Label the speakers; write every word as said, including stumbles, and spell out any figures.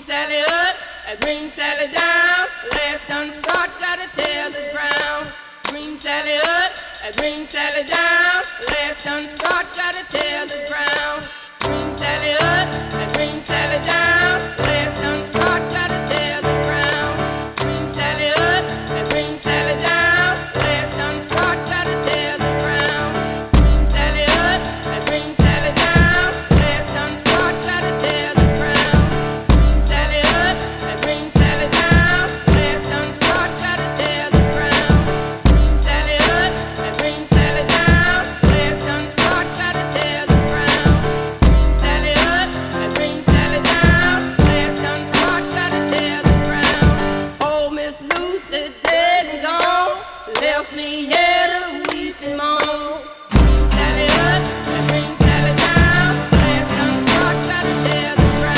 Speaker 1: Sally up, a green Sally down. Last done start, gotta tell the ground. Green Sally up, a green Sally down. Last done start, gotta tell the ground. Green Sally up, a green Sally